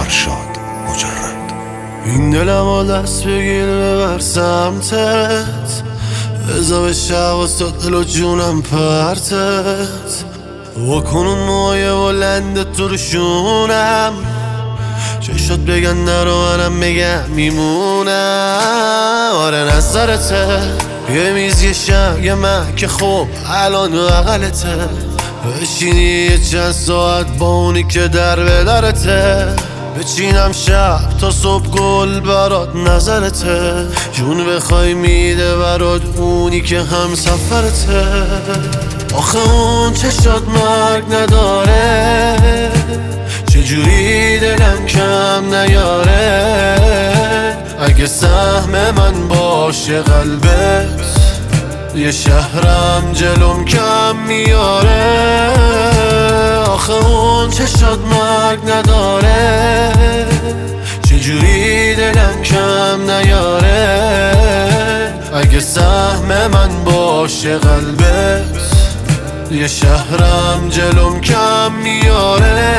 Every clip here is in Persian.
فرشاد مجرد. این دلمو دست بگیر ببر سمتت، بزا به شب و دل و جونم پرتت، و کنون موهای بلند تو رو شونم، چشات بگن نرو منم میگم میمونم. آره نظرته یه میز یه شب یه که خوب الان بغلته، بشینی یه چند ساعت با اونی که در به درته، بچینم شب تا صبح گل برات نظرته، جون بخوای میده برات اونی که هم سفرته. آخه اون چشات مرگ نداره، چجوری دلم کم نیاره، اگه سهم من باشه قلبت یه شهرم جلوم کم میاره. آخه اون چشات مرگ نداره، چجوری دلم کم نیاره، اگه سهم من باشه قلبت یه شهرم جلوم کم میاره.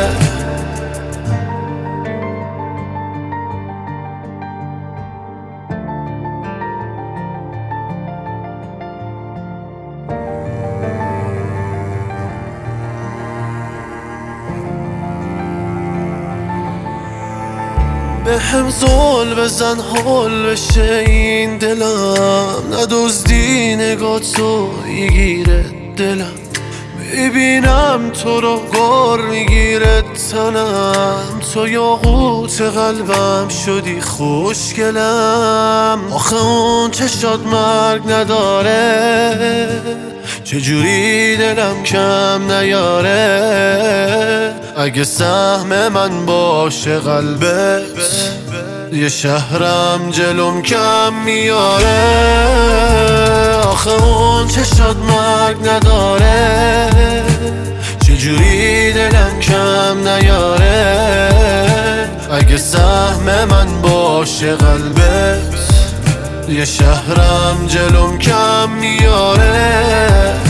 به هم زول بزن حال بشه این دلم، ندزدی نگاه تو میگیره دلم، ببینم تو رو گر میگیره تنم، تو یاقوت قلبم شدی خوشگلم. آخه اون چشات مرگ نداره، چجوری دلم کم نیاره، اگه سهم من باشه قلبت یه شهرم جلوم کم میاره. آخه اون چشات مرگ نداره، چجوری دلم کم نیاره، اگه سهم من باشه قلبت یه شهرم جلوم کم میاره.